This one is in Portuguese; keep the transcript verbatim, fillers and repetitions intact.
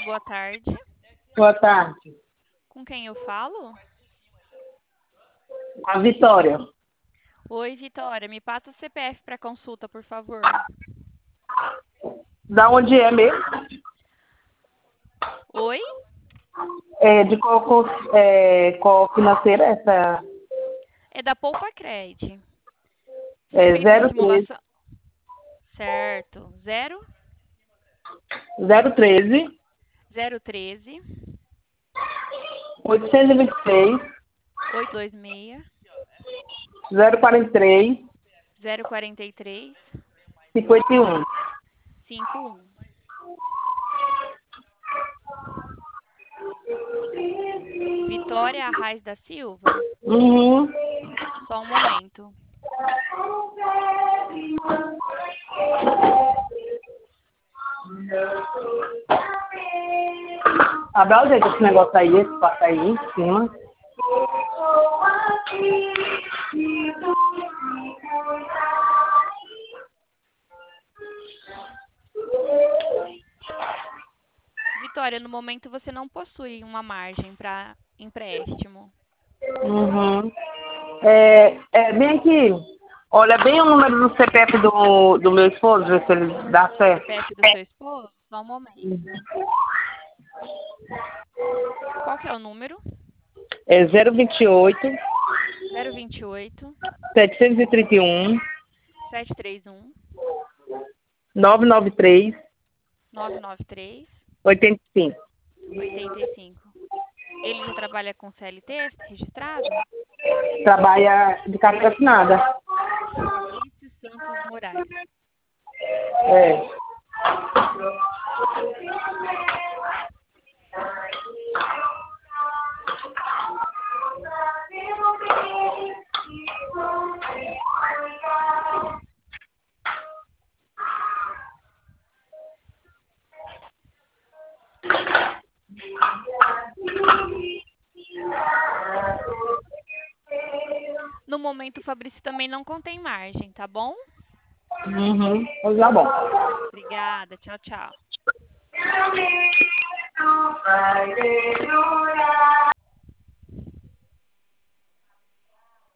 boa tarde. Boa tarde. Com quem eu falo? A Vitória. Oi, Vitória. Me passa o C P F para consulta, por favor. Da onde é mesmo? Oi? É, de qual, co- é, qual financeira é essa? É da Poupa Cred. Você É fez uma zero treze, simulação... Certo. Zero? zero treze, Zero treze, oitocentos e vinte e seis, oito dois seis, zero quarenta e três, zero quarenta e três, cinquenta e um. cinco um. Vitória Arraes da Silva? Uhum. Só um momento. Abel, o jeito esse negócio aí, esse quarto aí em cima. Vitória, no momento você não possui uma margem para empréstimo. Uhum. É, é bem aqui. Olha bem o número do C P F do, do meu esposo, ver se ele dá certo. C P F do seu esposo? Só um momento. Qual que é o número? É zero vinte e oito, zero vinte e oito, setecentos e trinta e um, sete três um, novecentos e noventa e três, nove nove três, oitenta e cinco. oitenta e cinco. Ele já trabalha com C L T registrado? Trabalha de carteira assinada. Fabrício Santos Moraes. É. No momento, o Fabrício também não contém margem, tá bom? Uhum. Pois tá bom. Obrigada. Tchau, tchau.